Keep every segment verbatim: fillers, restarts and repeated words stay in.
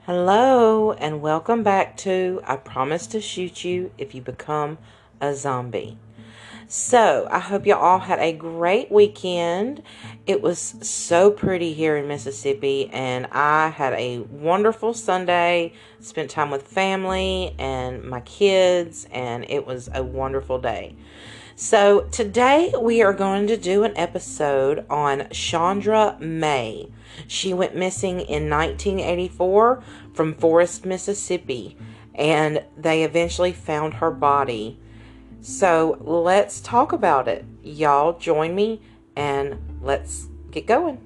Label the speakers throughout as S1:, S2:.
S1: Hello, and welcome back to I Promise to Shoot You If You Become a Zombie. So, I hope you all had a great weekend. It was so pretty here in Mississippi, and I had a wonderful Sunday, spent time with family and my kids, and it was a wonderful day. So, today we are going to do an episode on Chandra May. She went missing in nineteen eighty-four from Forest, Mississippi, and they eventually found her body. So let's talk about it. Y'all join me and let's get going.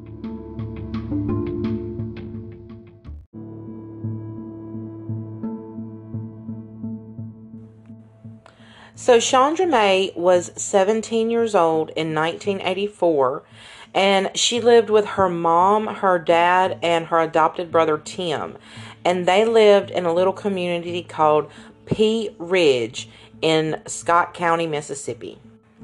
S1: So Chandra May was seventeen years old in nineteen eighty-four, and she lived with her mom, her dad, and her adopted brother Tim. And they lived in a little community called Pea Ridge in Scott County, Mississippi.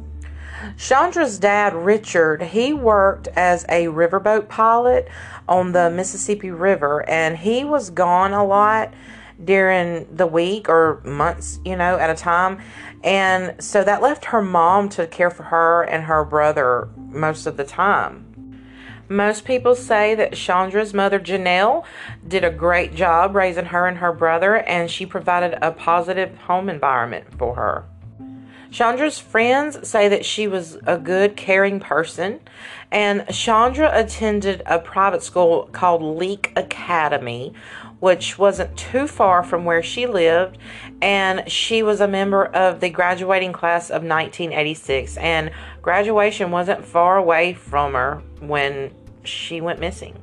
S1: Chandra's dad, Richard, he worked as a riverboat pilot on the Mississippi River, and he was gone a lot during the week or months, you know, at a time. And so that left her mom to care for her and her brother most of the time. Most people say that Chandra's mother, Janelle, did a great job raising her and her brother, and she provided a positive home environment for her. Chandra's friends say that she was a good, caring person, and Chandra attended a private school called Leak Academy, which wasn't too far from where she lived, and she was a member of the graduating class of nineteen eighty-six, and graduation wasn't far away from her when she went missing.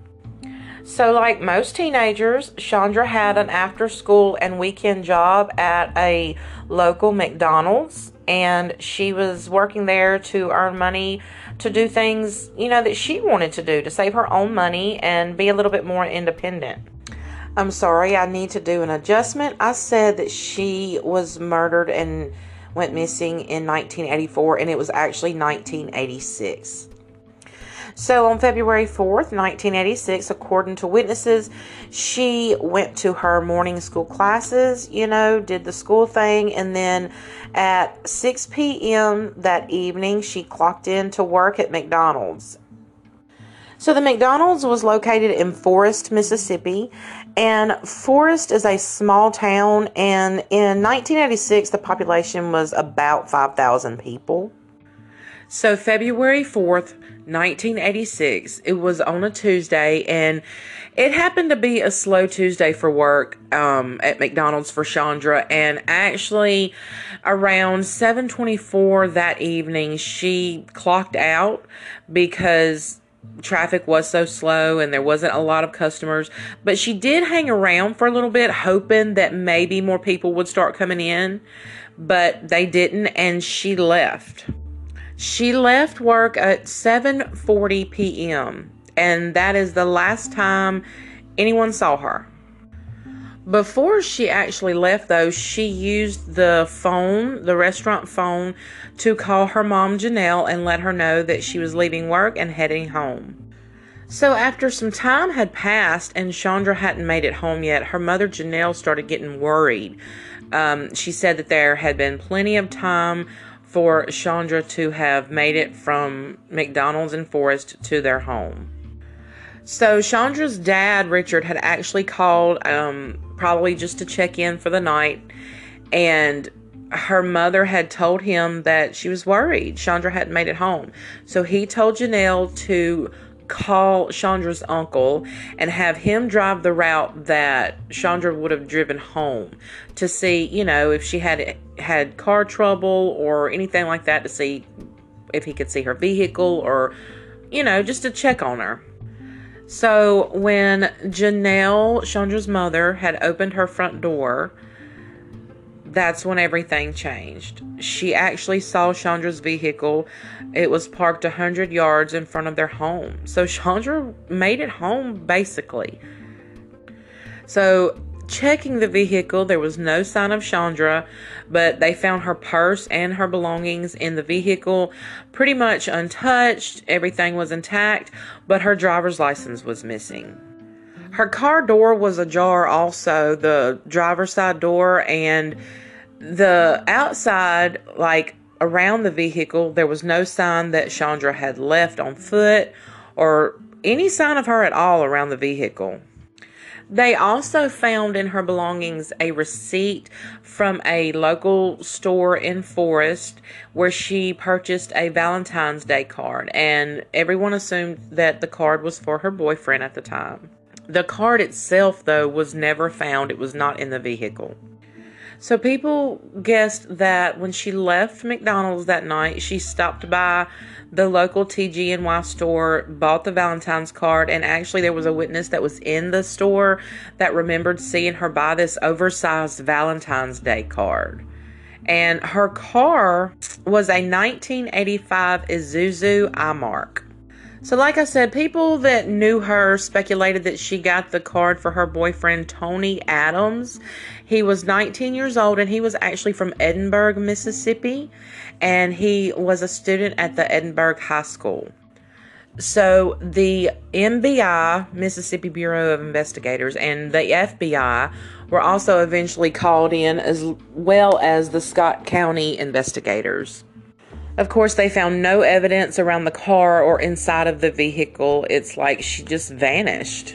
S1: So like most teenagers, Chandra had an after-school and weekend job at a local McDonald's, and she was working there to earn money to do things, you know, that she wanted to do, to save her own money and be a little bit more independent. I'm sorry, I need to do an adjustment. I said that she was murdered and went missing in nineteen eighty-four, and it was actually nineteen eighty-six. So on February fourth, nineteen eighty-six, according to witnesses, she went to her morning school classes, you know, did the school thing, and then at six p.m. that evening, she clocked in to work at McDonald's. So the McDonald's was located in Forest, Mississippi, and Forest is a small town, and in nineteen eighty-six, the population was about five thousand people. So February fourth, nineteen eighty-six, it was on a Tuesday, and it happened to be a slow Tuesday for work um, at McDonald's for Chandra, and actually around seven twenty-four that evening, she clocked out because traffic was so slow and there wasn't a lot of customers, but she did hang around for a little bit, hoping that maybe more people would start coming in, but they didn't, and she left. She left work at seven forty p.m., and that is the last time anyone saw her. Before she actually left, though, she used the phone, the restaurant phone, to call her mom, Janelle, and let her know that she was leaving work and heading home. So after some time had passed and Chandra hadn't made it home yet, her mother, Janelle, started getting worried. Um, she said that there had been plenty of time for Chandra to have made it from McDonald's in Forest to their home. So Chandra's dad, Richard, had actually called um, probably just to check in for the night, and her mother had told him that she was worried Chandra hadn't made it home. So he told Janelle to call Chandra's uncle and have him drive the route that Chandra would have driven home to see, you know, if she had had car trouble or anything like that, to see if he could see her vehicle, or, you know, just to check on her. So when Janelle, Chandra's mother, had opened her front door, that's when everything changed. She actually saw Chandra's vehicle. It was parked one hundred yards in front of their home. So Chandra made it home, basically. So checking the vehicle, there was no sign of Chandra, but they found her purse and her belongings in the vehicle pretty much untouched. Everything was intact, but her driver's license was missing. Her car door was ajar also, the driver's side door, and the outside, like around the vehicle, there was no sign that Chandra had left on foot or any sign of her at all around the vehicle. They also found in her belongings a receipt from a local store in Forest where she purchased a Valentine's Day card, and everyone assumed that the card was for her boyfriend at the time. The card itself, though, was never found. It was not in the vehicle. So people guessed that when she left McDonald's that night, she stopped by the local T G N Y store, bought the Valentine's card, and actually there was a witness that was in the store that remembered seeing her buy this oversized Valentine's Day card. And her car was a nineteen eighty-five Isuzu I-Mark. So like I said, people that knew her speculated that she got the card for her boyfriend, Tony Adams. He was nineteen years old, and he was actually from Edinburgh, Mississippi, and he was a student at the Edinburgh High School. So the M B I, Mississippi Bureau of Investigators, and the F B I were also eventually called in, as well as the Scott County investigators. Of course, they found no evidence around the car or inside of the vehicle. It's like she just vanished.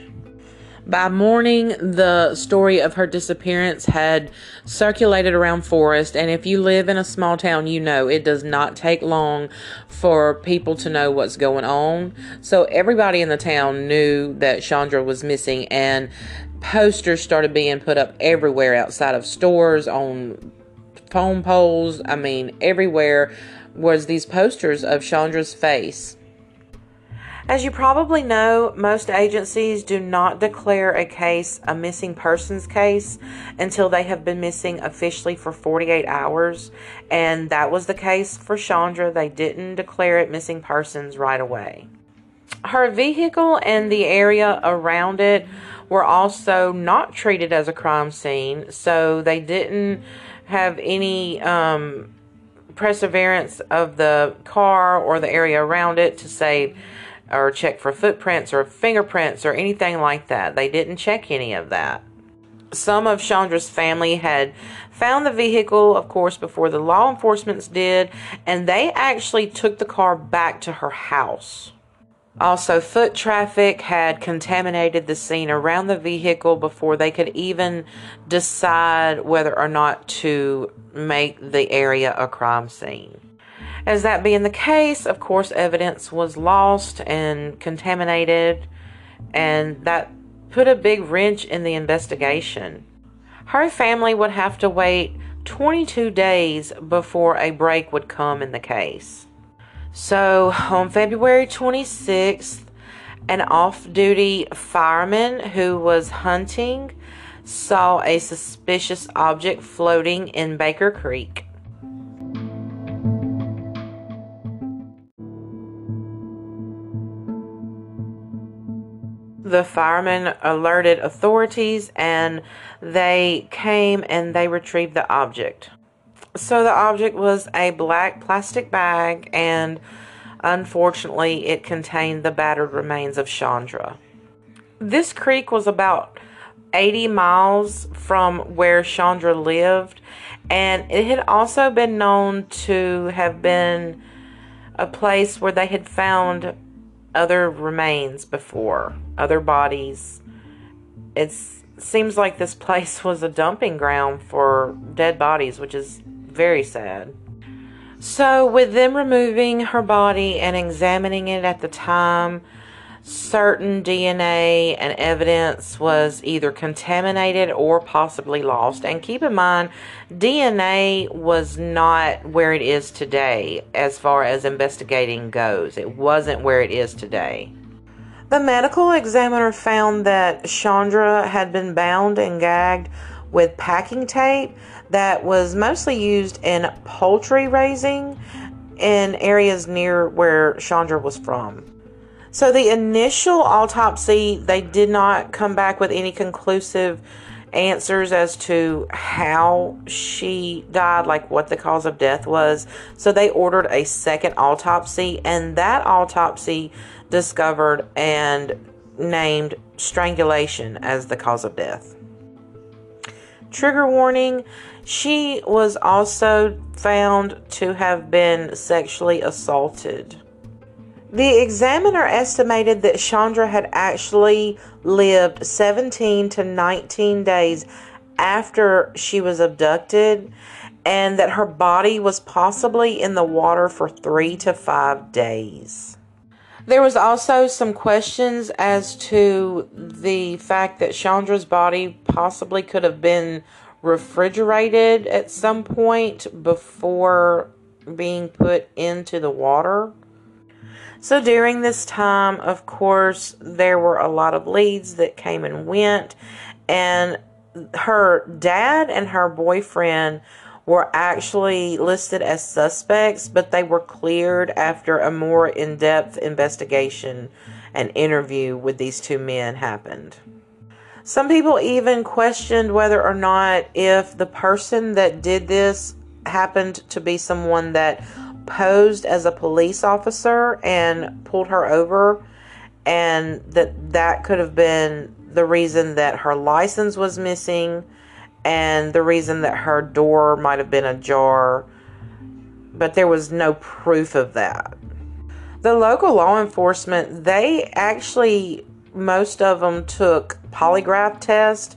S1: By morning, the story of her disappearance had circulated around Forest, and if you live in a small town, you know it does not take long for people to know what's going on. So everybody in the town knew that Chandra was missing, and posters started being put up everywhere, outside of stores, on phone poles. I mean, everywhere was these posters of Chandra's face. As you probably know, most agencies do not declare a case a missing persons case until they have been missing officially for forty-eight hours, and that was the case for Chandra. They didn't declare it missing persons right away. Her vehicle and the area around it were also not treated as a crime scene, so they didn't have any um, perseverance of the car or the area around it to save or check for footprints or fingerprints or anything like that. They didn't check any of that. Some of Chandra's family had found the vehicle, of course, before the law enforcement did, and they actually took the car back to her house. Also, foot traffic had contaminated the scene around the vehicle before they could even decide whether or not to make the area a crime scene. As that being the case, of course, evidence was lost and contaminated, and that put a big wrench in the investigation. Her family would have to wait twenty-two days before a break would come in the case. So, on February twenty-sixth, an off-duty fireman who was hunting saw a suspicious object floating in Baker Creek. The firemen alerted authorities, and they came and they retrieved the object. So the object was a black plastic bag, and unfortunately it contained the battered remains of Chandra. This creek was about eighty miles from where Chandra lived, and it had also been known to have been a place where they had found other remains before, other bodies. It seems like this place was a dumping ground for dead bodies, which is very sad. So with them removing her body and examining it at the time, certain D N A and evidence was either contaminated or possibly lost. And keep in mind, D N A was not where it is today as far as investigating goes. It wasn't where it is today. The medical examiner found that Chandra had been bound and gagged with packing tape that was mostly used in poultry raising in areas near where Chandra was from. So the initial autopsy, they did not come back with any conclusive answers as to how she died, like what the cause of death was. So they ordered a second autopsy, and that autopsy discovered and named strangulation as the cause of death. Trigger warning, she was also found to have been sexually assaulted. The examiner estimated that Chandra had actually lived seventeen to nineteen days after she was abducted, and that her body was possibly in the water for three to five days. There was also some questions as to the fact that Chandra's body possibly could have been refrigerated at some point before being put into the water. So during this time, of course, there were a lot of leads that came and went, and her dad and her boyfriend were actually listed as suspects, but they were cleared after a more in-depth investigation and interview with these two men happened. Some people even questioned whether or not if the person that did this happened to be someone that posed as a police officer and pulled her over, and that that could have been the reason that her license was missing and the reason that her door might have been ajar, but there was no proof of that. The local law enforcement, they actually, most of them took polygraph tests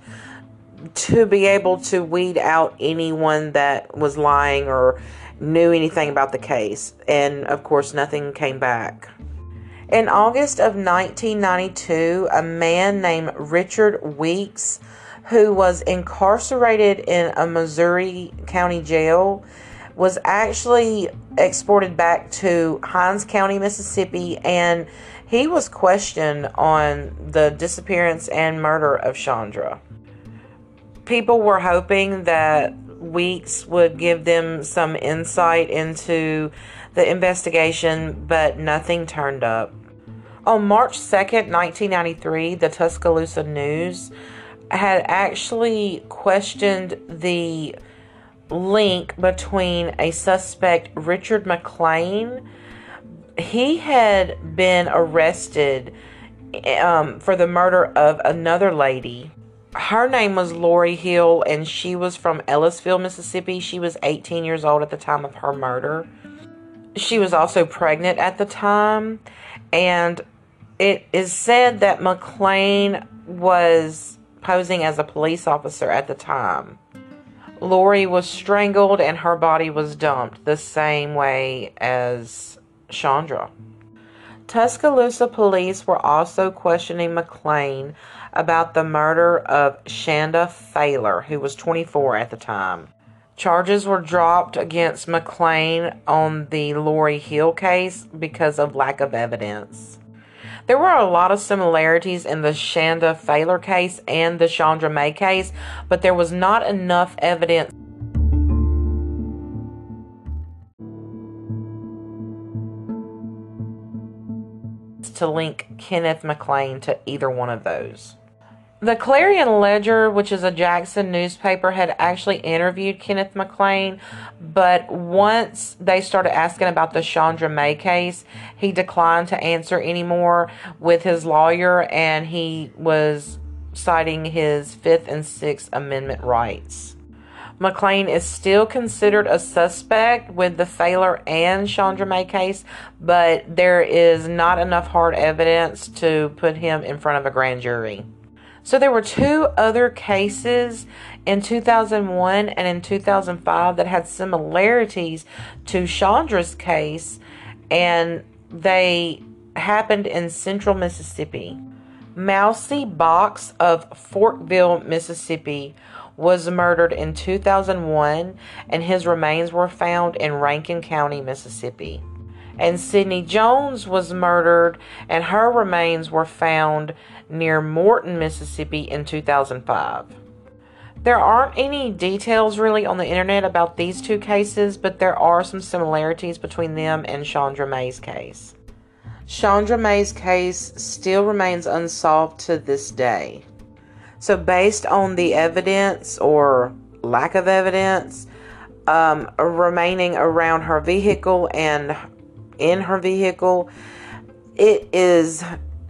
S1: to be able to weed out anyone that was lying or knew anything about the case, and of course nothing came back. In August of nineteen ninety-two, a man named Richard Weeks, who was incarcerated in a Missouri County jail, was actually exported back to Hinds County, Mississippi, and he was questioned on the disappearance and murder of Chandra. People were hoping that Weeks would give them some insight into the investigation, but nothing turned up. On March second, nineteen ninety-three, the Tuscaloosa News had actually questioned the link between a suspect, Richard McLean. He had been arrested um, for the murder of another lady. Her name was Lori Hill, and she was from Ellisville, Mississippi. She was eighteen years old at the time of her murder. She was also pregnant at the time, and it is said that McLean was posing as a police officer at the time. Lori was strangled and her body was dumped the same way as Chandra. Tuscaloosa police were also questioning McLean about the murder of Shanda Thaler, who was twenty-four at the time. Charges were dropped against McLean on the Lori Hill case because of lack of evidence. There were a lot of similarities in the Shanda Thaler case and the Chandra May case, but there was not enough evidence to link Kenneth McLean to either one of those. The Clarion Ledger, which is a Jackson newspaper, had actually interviewed Kenneth McLean, but once they started asking about the Chandra May case, he declined to answer anymore with his lawyer, and he was citing his Fifth and Sixth Amendment rights. McLean is still considered a suspect with the Thaler and Chandra May case, but there is not enough hard evidence to put him in front of a grand jury. So there were two other cases in two thousand one and in two thousand five that had similarities to Chandra's case, and they happened in central Mississippi. Mousy Box of Fortville, Mississippi, was murdered in two thousand one, and his remains were found in Rankin County, Mississippi. And Sydney Jones was murdered, and her remains were found near Morton, Mississippi in two thousand five. There aren't any details really on the internet about these two cases, but there are some similarities between them and Chandra May's case. Chandra May's case still remains unsolved to this day. So based on the evidence or lack of evidence um, remaining around her vehicle and in her vehicle, it is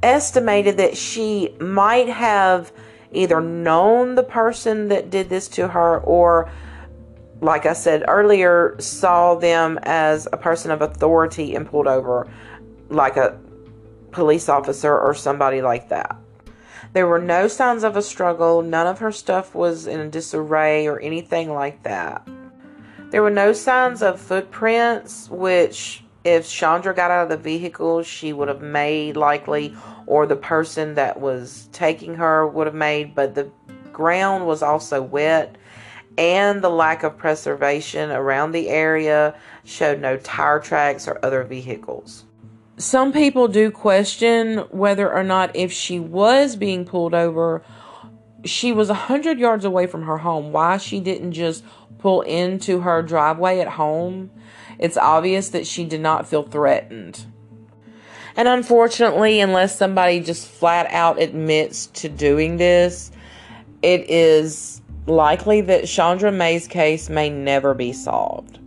S1: estimated that she might have either known the person that did this to her, or, like I said earlier, saw them as a person of authority and pulled over, like a police officer or somebody like that. There were no signs of a struggle. None of her stuff was in disarray or anything like that. There were no signs of footprints, which if Chandra got out of the vehicle, she would have made likely, or the person that was taking her would have made, but the ground was also wet, and the lack of preservation around the area showed no tire tracks or other vehicles. Some people do question whether or not, if she was being pulled over, she was one hundred yards away from her home, why she didn't just pull into her driveway at home. It's obvious that she did not feel threatened. And unfortunately, unless somebody just flat out admits to doing this, it is likely that Chandra May's case may never be solved.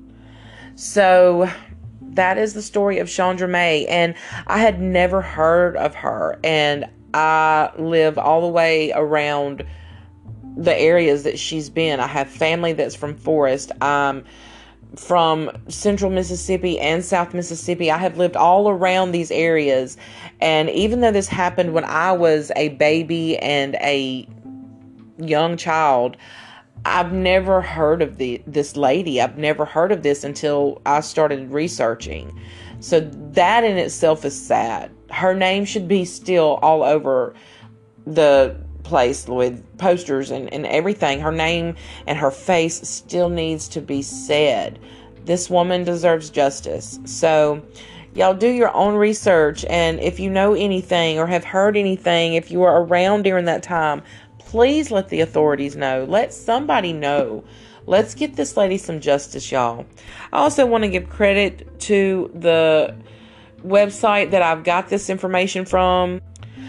S1: So that is the story of Chandra May, and I had never heard of her, and I live all the way around the areas that she's been. I have family that's from Forest. I'm from Central Mississippi and South Mississippi. I have lived all around these areas, and even though this happened when I was a baby and a young child, I've never heard of the this lady. I've never heard of this until I started researching. So that in itself is sad. Her name should be still all over the place with posters and, and everything. Her name and her face still needs to be said. This woman deserves justice. So y'all do your own research, and if you know anything or have heard anything, if you were around during that time, please let the authorities know. Let somebody know. Let's get this lady some justice, y'all. I also want to give credit to the website that I've got this information from,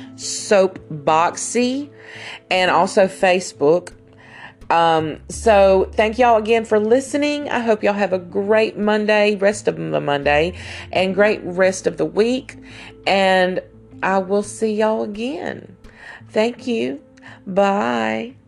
S1: Soapboxy, and also Facebook. Um, so thank y'all again for listening. I hope y'all have a great Monday, rest of the Monday, and great rest of the week. And I will see y'all again. Thank you. Bye.